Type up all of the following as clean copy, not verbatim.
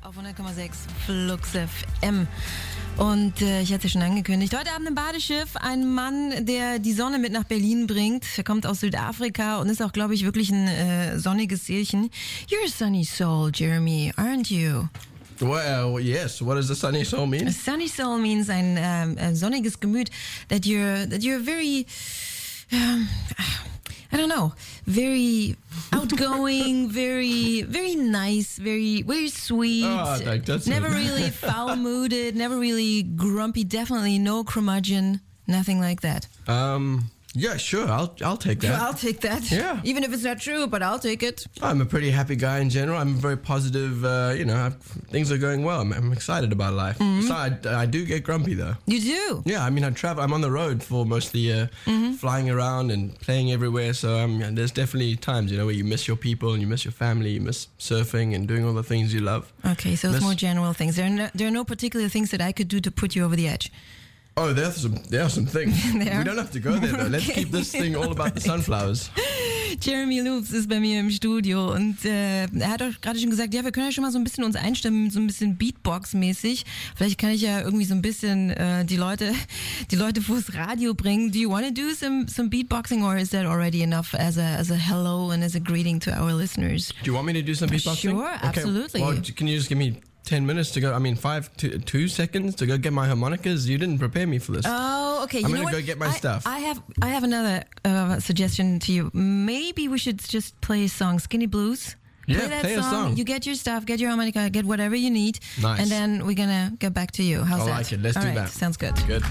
auf 100,6 Flux FM. Und ich hatte es schon angekündigt, heute Abend im Badeschiff ein Mann, der die Sonne mit nach Berlin bringt. Er kommt aus Südafrika und ist auch, glaube ich, wirklich ein sonniges Seelchen. You're a sunny soul, Jeremy, aren't you? Well, yes. What does a sunny soul mean? A sunny soul means ein sonniges Gemüt. That you're very... I don't know, very outgoing, very nice, very sweet. Oh, that's never really foul-mooded, never really grumpy, definitely no curmudgeon, nothing like that. Yeah, sure. I'll take that. I'll take that. Yeah. Even if it's not true, but I'll take it. I'm a pretty happy guy in general. I'm very positive. Things are going well. I'm excited about life. Mm-hmm. So I do get grumpy though. You do? Yeah, I mean, I travel. I'm on the road for most of the year, flying around and playing everywhere. So there's definitely times, where you miss your people and you miss your family, you miss surfing and doing all the things you love. Okay, so it's more general things. There are no particular things that I could do to put you over the edge. Oh, there are some things. We don't have to go there, though. Let's keep this thing all about the sunflowers. Jeremy Loops ist bei mir im Studio und er hat auch gerade schon gesagt, ja, wir können ja schon mal so ein bisschen uns einstimmen, so ein bisschen Beatbox-mäßig. Vielleicht kann ich ja irgendwie so ein bisschen die Leute vors Radio bringen. Do you want to do some beatboxing, or is that already enough as a hello and as a greeting to our listeners? Do you want me to do some beatboxing? Sure, absolutely. Well, can you just give me 10 minutes to go, 2 seconds to go get my harmonicas? You didn't prepare me for this. Oh, okay. I'm going to go get my stuff. I have another suggestion to you. Maybe we should just play a song, Skinny Blues. Play a song. You get your stuff, get your harmonica, get whatever you need. Nice. And then we're going to get back to you. How's that? I like it. Let's do that. Sounds good. Good.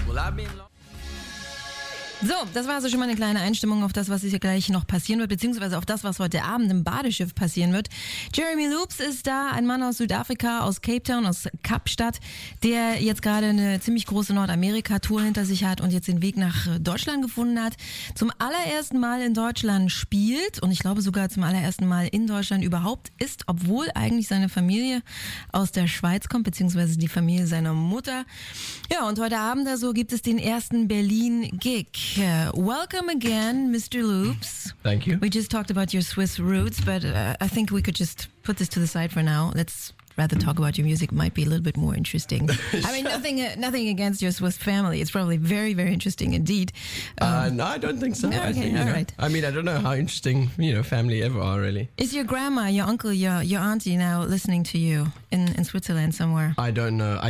So, das war also schon mal eine kleine Einstimmung auf das, was hier gleich noch passieren wird, beziehungsweise auf das, was heute Abend im Badeschiff passieren wird. Jeremy Loops ist da, ein Mann aus Südafrika, aus Cape Town, aus Kapstadt, der jetzt gerade eine ziemlich große Nordamerika-Tour hinter sich hat und jetzt den Weg nach Deutschland gefunden hat. Zum allerersten Mal in Deutschland spielt und ich glaube sogar zum allerersten Mal in Deutschland überhaupt ist, obwohl eigentlich seine Familie aus der Schweiz kommt, beziehungsweise die Familie seiner Mutter. Ja, und heute Abend also gibt es den ersten Berlin-Gig. Welcome again, Mr. Loops. Thank you. We just talked about your Swiss roots, but I think we could just put this to the side for now. Let's rather talk about your music. It might be a little bit more interesting. I mean, nothing against your Swiss family. It's probably very, very interesting indeed. No, I don't think so. Okay, I think, all right. I mean, I don't know how interesting, family ever are, really. Is your grandma, your uncle, your auntie now listening to you in Switzerland somewhere? I don't know.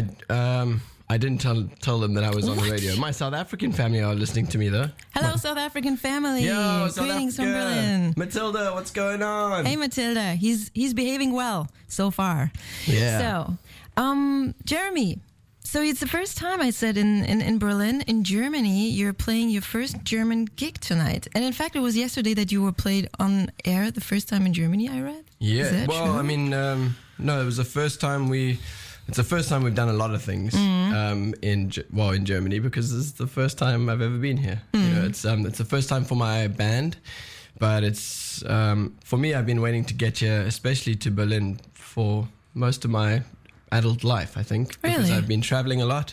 I didn't tell them that I was on the radio. My South African family are listening to me, though. Hello, South African family. Yo, South Greetings from Africa. Berlin. Matilda, what's going on? Hey, Matilda. He's behaving well so far. Yeah. So, Jeremy, so it's the first time I said in Berlin, in Germany, you're playing your first German gig tonight. And in fact, it was yesterday that you were played on air the first time in Germany, I read. Yeah. Is that well, true? I mean, no, it was the first time It's the first time we've done a lot of things in Germany, because this is the first time I've ever been here. It's the first time for my band, but it's for me. I've been waiting to get here, especially to Berlin, for most of my adult life, I think, because Really? I've been traveling a lot.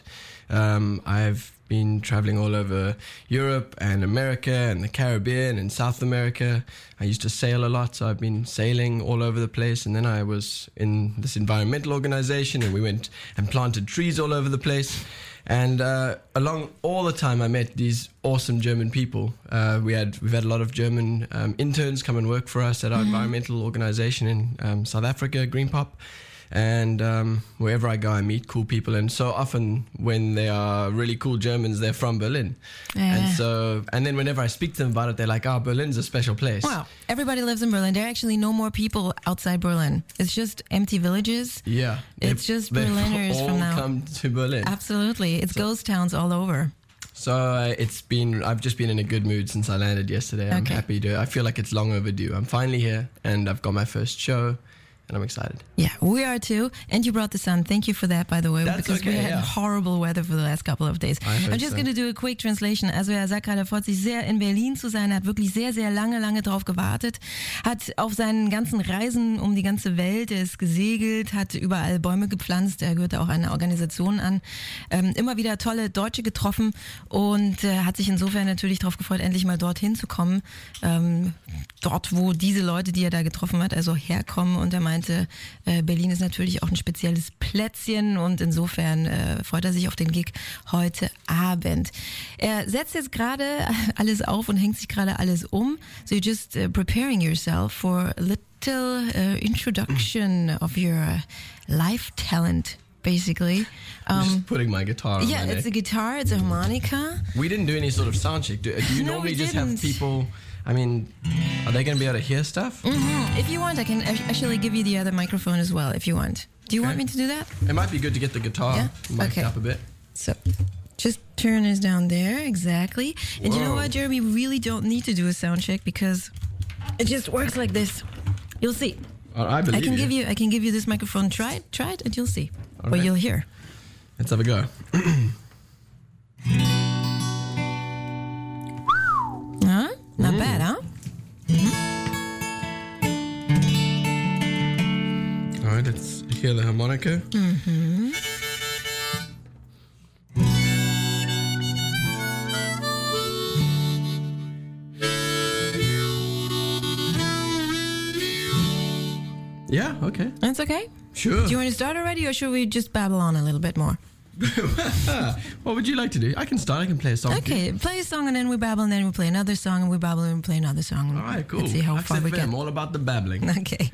I've been traveling all over Europe and America and the Caribbean and South America. I used to sail a lot, so I've been sailing all over the place. And then I was in this environmental organization, and we went and planted trees all over the place. And along all the time, I met these awesome German people. We've had a lot of German interns come and work for us at our environmental organization in South Africa, Green Pop. And wherever I go, I meet cool people. And so often when they are really cool Germans, they're from Berlin. Yeah. And then whenever I speak to them about it, they're like, Berlin's a special place. Wow. Everybody lives in Berlin. There are actually no more people outside Berlin. It's just empty villages. Yeah. It's just Berliners all from now. come to Berlin. Absolutely. It's ghost towns all over. So I've just been in a good mood since I landed yesterday. I'm happy I feel like it's long overdue. I'm finally here, and I've got my first show. And I'm excited. Yeah, we are too. And you brought the sun. Thank you for that, by the way. That's because okay, we had horrible weather for the last couple of days. I'm just going to do a quick translation. Also er sagt gerade, er freut sich sehr, in Berlin zu sein. Er hat wirklich sehr, sehr lange drauf gewartet. Hat auf seinen ganzen Reisen um die ganze Welt, er ist gesegelt, hat überall Bäume gepflanzt. Er gehört auch einer Organisation an. Immer wieder tolle Deutsche getroffen und hat sich insofern natürlich darauf gefreut, endlich mal dorthin zu kommen. Dort, wo diese Leute, die er da getroffen hat, also herkommen. Und er meint, meinte, Berlin ist natürlich auch ein spezielles Plätzchen und insofern freut er sich auf den Gig heute Abend. Er setzt jetzt gerade alles auf und hängt sich gerade alles um. So you're just preparing yourself for a little introduction of your live talent. Basically, I'm just putting my guitar on yeah, my it's a neck. guitar, it's a harmonica. We didn't do any sort of sound check. Do you No, normally we just didn't. have people? I mean, are they going to be able to hear stuff? If you want, I can actually give you the other microphone as well, if you want. Do you want me to do that? It might be good to get the guitar Yeah? mic'd Okay. up a bit. So, just turn this down there, exactly. And you know Whoa. what, Jeremy? We really don't need to do a sound check because it just works like this. You'll see. I believe I can give you this microphone. Try it, and you'll see. All What right. you'll hear. Let's have a go. Huh? Not bad, huh? All right, let's hear the harmonica. Yeah, okay. That's okay. Sure. Do you want to start already, or should we just babble on a little bit more? What would you like to do? I can start. I can play a song. for you. Okay, play a song and then we babble, and then we play another song, and we babble, and we play another song. All right, cool. Let's see how far we XFM, get. all about the babbling. Okay.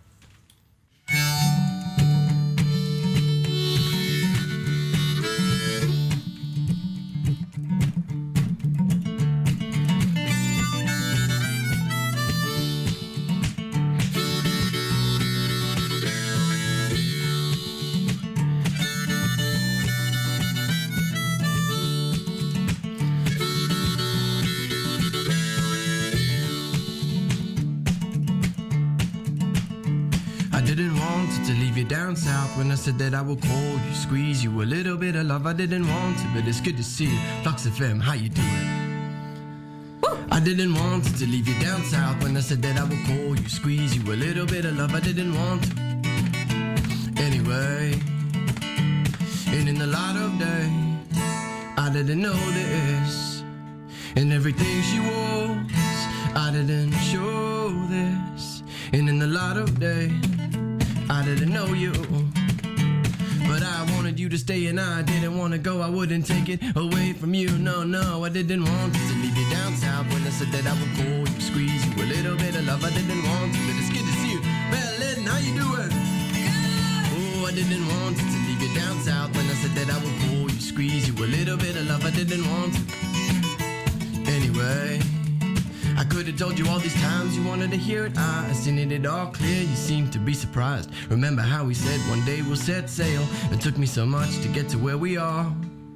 I didn't want to leave you down south when I said that I would call you, squeeze you, a little bit of love. I didn't want to, but it's good to see you. Flux FM, how you doing? I didn't want to leave you down south when I said that I would call you, squeeze you, a little bit of love. I didn't want to. Anyway, and in the light of day, I didn't know this. And everything she was, I didn't show this. And in the light of day, I didn't know you. But I wanted you to stay and I didn't want to go. I wouldn't take it away from you. No, no, I didn't want to leave you down south when I said that I would call you, squeeze you, a little bit of love. I didn't want to, but it's good to see you. Berlin, how you doing? Oh, I didn't want to leave you down south when I said that I would call you, squeeze you, a little bit of love. I didn't want to. Anyway, I could have told you all these times you wanted to hear it. I seen it all clear, you seemed to be surprised. Remember how we said one day we'll set sail? It took me so much to get to where we are.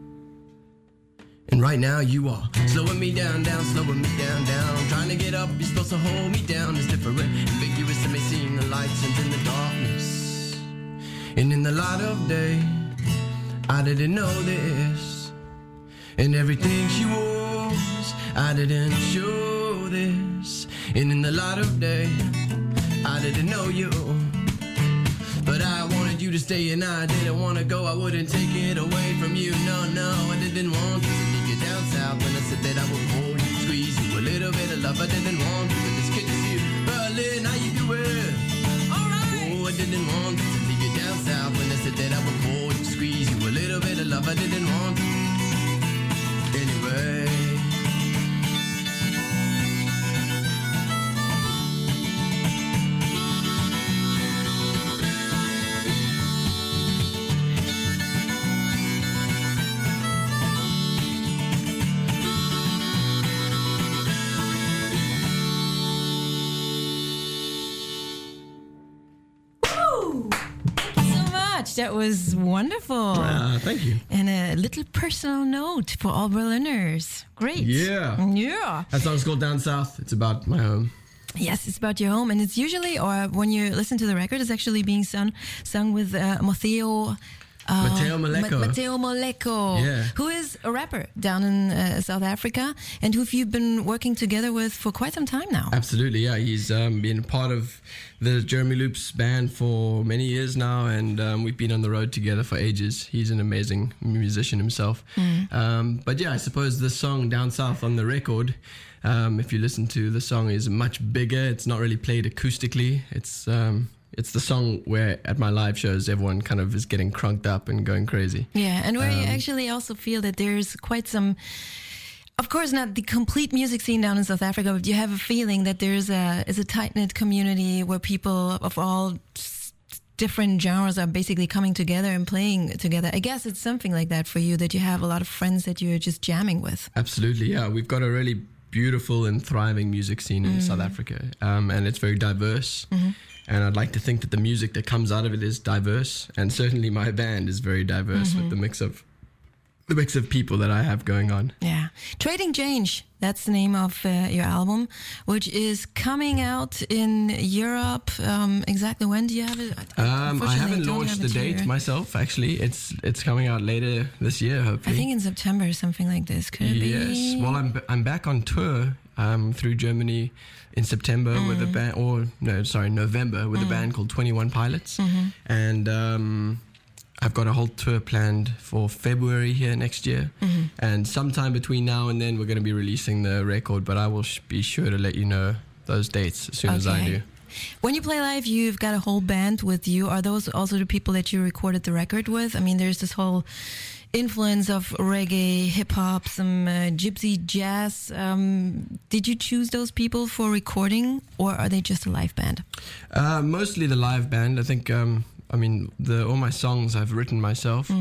And right now you are slowing me down, slowing me down. I'm trying to get up, you're supposed to hold me down. It's different, ambiguous, and may seem the lights and in the darkness. And in the light of day, I didn't know this. And everything she was, I didn't show this. And in the light of day, I didn't know you. But I wanted you to stay and I didn't want to go. I wouldn't take it away from you. No, no, I didn't want to leave you down south when I said that I would hold you, squeeze you, a little bit of love. I didn't want to, but it's good to see you. Berlin, how you doing? All right. Oh, I didn't want to leave you down south when I said that I would hold you, squeeze you, a little bit of love. I didn't want to. Anyway. That was wonderful. Thank you. And a little personal note for all Berliners. Great. Yeah. Yeah. That song's called Down South. It's about my home. Yes, it's about your home. And it's usually, or when you listen to the record, it's actually being sung with Matteo Moleko. Matteo Moleko, Yeah. who is a rapper down in South Africa and who you've been working together with for quite some time now. Absolutely, yeah. He's been part of the Jeremy Loops band for many years now, and we've been on the road together for ages. He's an amazing musician himself. But yeah, I suppose the song Down South on the record, if you listen to the song, is much bigger. It's not really played acoustically. It's it's the song where at my live shows everyone kind of is getting crunked up and going crazy. Yeah, and where you actually also feel that there's quite some, of course not the complete music scene down in South Africa, but you have a feeling that is a tight-knit community where people of all different genres are basically coming together and playing together. I guess it's something like that for you, that you have a lot of friends that you're just jamming with. Absolutely, yeah. We've got a really beautiful and thriving music scene in South Africa, and it's very diverse. And I'd like to think that the music that comes out of it is diverse, and certainly my band is very diverse with the mix of people that I have going on. Yeah. Trading Change, that's the name of your album, which is coming out in Europe. Exactly when do you have it? I haven't launched the date myself, actually. It's coming out later this year, hopefully. I think in September or something like this. Could it be? Yes. Well, I'm back on tour through Germany in September with a band, November with a band called 21 Pilots. And I've got a whole tour planned for February here next year. And sometime between now and then, we're going to be releasing the record, but I will be sure to let you know those dates as soon as I do. When you play live, you've got a whole band with you. Are those also the people that you recorded the record with? I mean, there's this whole influence of reggae, hip-hop, some gypsy jazz. Did you choose those people for recording, or are they just a live band? Mostly the live band. I think... all my songs I've written myself,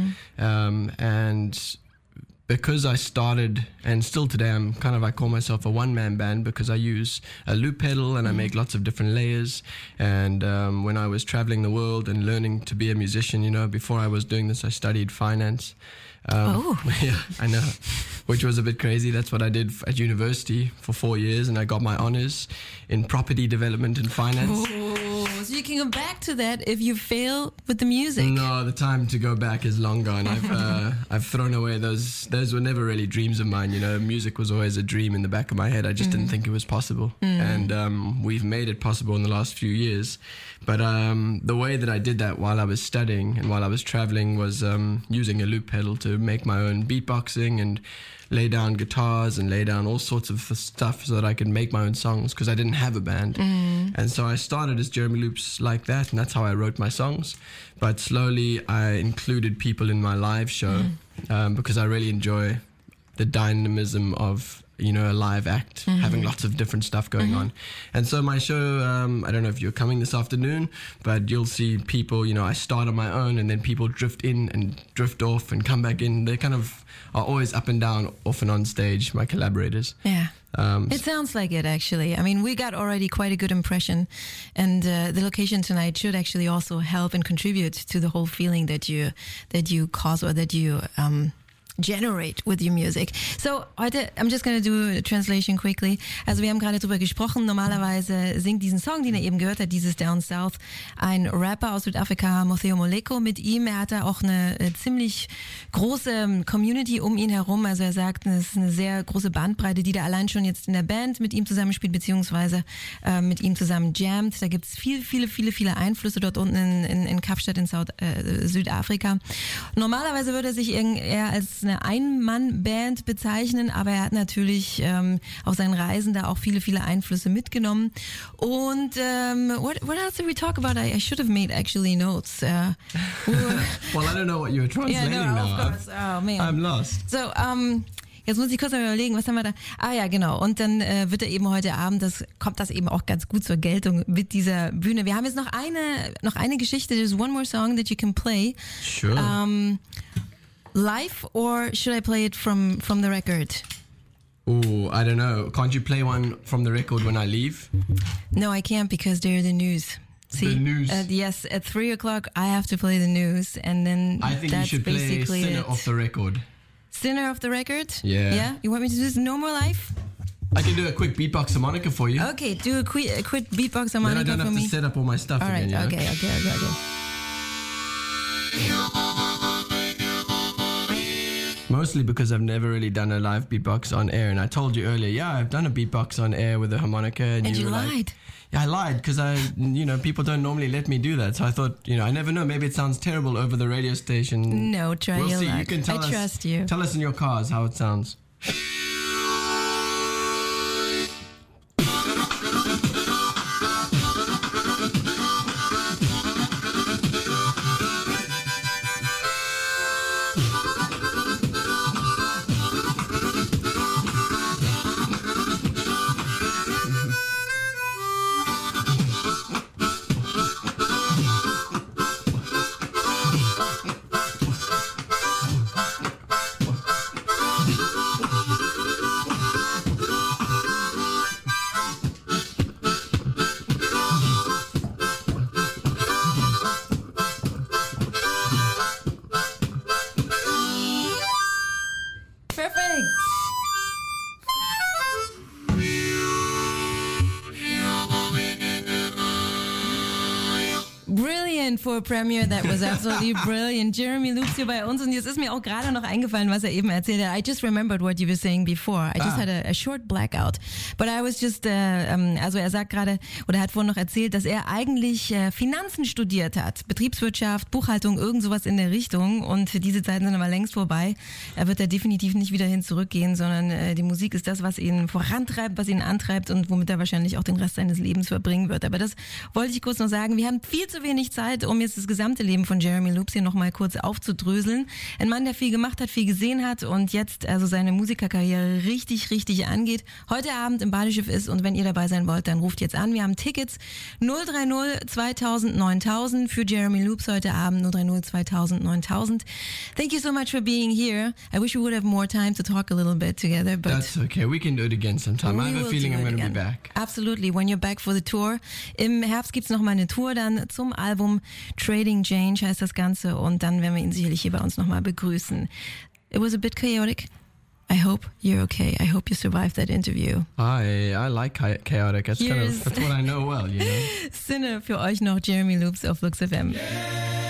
and because I started, and still today I call myself a one-man band because I use a loop pedal and I make lots of different layers. And when I was traveling the world and learning to be a musician, before I was doing this, I studied finance. Yeah, I know, which was a bit crazy. That's what I did at university for 4 years, and I got my honors in property development and finance. So you can go back to that if you fail with the music. No, the time to go back is long gone. I've thrown away those. Those were never really dreams of mine. Music was always a dream in the back of my head. I just didn't think it was possible, and we've made it possible in the last few years. But the way that I did that while I was studying and while I was traveling was using a loop pedal to make my own beatboxing and lay down guitars and lay down all sorts of stuff so that I could make my own songs, because I didn't have a band. And so I started as Jeremy Loops like that, and that's how I wrote my songs. But slowly I included people in my live show because I really enjoy the dynamism of a live act, having lots of different stuff going on. And so my show, I don't know if you're coming this afternoon, but you'll see people, I start on my own and then people drift in and drift off and come back in. They kind of are always up and down, off and on stage, my collaborators. Yeah. It sounds like it, actually. I mean, we got already quite a good impression, and the location tonight should actually also help and contribute to the whole feeling that you cause, or that you generate with your music. So, heute, I'm just going to do a translation quickly. Also, wir haben gerade drüber gesprochen. Normalerweise singt diesen Song, den er eben gehört hat, dieses Down South, ein Rapper aus Südafrika, Motheo Moleko, mit ihm. Er hat da auch eine ziemlich große Community um ihn herum. Also er sagt, es ist eine sehr große Bandbreite, die da allein schon jetzt in der Band mit ihm zusammenspielt, beziehungsweise mit ihm zusammen jammt. Da gibt es viele Einflüsse dort unten in Kapstadt in Südafrika. Normalerweise würde er sich eher als eine Ein-Mann-Band bezeichnen, aber er hat natürlich auf seinen Reisen da auch viele Einflüsse mitgenommen. Und what else did we talk about? I should have made actually notes. Well, I don't know what you're translating now. Of course. Oh, man. I'm lost. So, jetzt muss ich kurz mal überlegen, was haben wir da? Ah ja, genau. Und dann wird er eben heute Abend, kommt das eben auch ganz gut zur Geltung mit dieser Bühne. Wir haben jetzt noch eine Geschichte. There's one more song that you can play. Sure. Live, or should I play it from the record? Oh, I don't know. Can't you play one from the record when I leave? No, I can't, because they're the news. See, the news? Yes, at 3 o'clock I have to play the news, and then I think that's you should play basically Sinner off the record. Sinner off the record? Yeah. Yeah? You want me to do this no more live? I can do a quick beatbox harmonica for you. Okay, do a quick beatbox harmonica for me. Then I don't have to set up all my stuff all again. Right, okay. Mostly because I've never really done a live beatbox on air, and I told you earlier, yeah, I've done a beatbox on air with a harmonica, and you were lied. Like, yeah, I lied because people don't normally let me do that. So I thought, I never know. Maybe it sounds terrible over the radio station. No, try we'll your see. luck. You can tell I trust you. Tell us in your cars how it sounds. for a premiere. That was absolutely brilliant. Jeremy Loops hier bei uns und jetzt ist mir auch gerade noch eingefallen, was er eben erzählt hat. I just remembered what you were saying before. I just had a short blackout. But I was just, also er sagt gerade, oder er hat vorhin noch erzählt, dass er eigentlich Finanzen studiert hat. Betriebswirtschaft, Buchhaltung, irgend sowas in der Richtung und diese Zeiten sind aber längst vorbei. Er wird da definitiv nicht wieder hin zurückgehen, sondern die Musik ist das, was ihn vorantreibt, was ihn antreibt und womit er wahrscheinlich auch den Rest seines Lebens verbringen wird. Aber das wollte ich kurz noch sagen. Wir haben viel zu wenig Zeit, um jetzt das gesamte Leben von Jeremy Loops hier nochmal kurz aufzudröseln. Ein Mann, der viel gemacht hat, viel gesehen hat und jetzt also seine Musikerkarriere richtig, richtig angeht. Heute Abend im Badeschiff ist und wenn ihr dabei sein wollt, dann ruft jetzt an. Wir haben Tickets 030 2000 9000 für Jeremy Loops heute Abend 030 2000 9000. Thank you so much for being here. I wish we would have more time to talk a little bit together, but that's okay. We can do it again sometime. I have a feeling I'm going to be back. Absolutely. When you're back for the tour. Im Herbst gibt's noch mal eine Tour dann zum Album Trading Change heißt das Ganze und dann werden wir ihn sicherlich hier bei uns noch mal begrüßen. It was a bit chaotic. I hope you're okay. I hope you survived that interview. I like chaotic. That's what I know well, you know. Sinne für euch noch Jeremy Loops auf Flux FM. Yeah.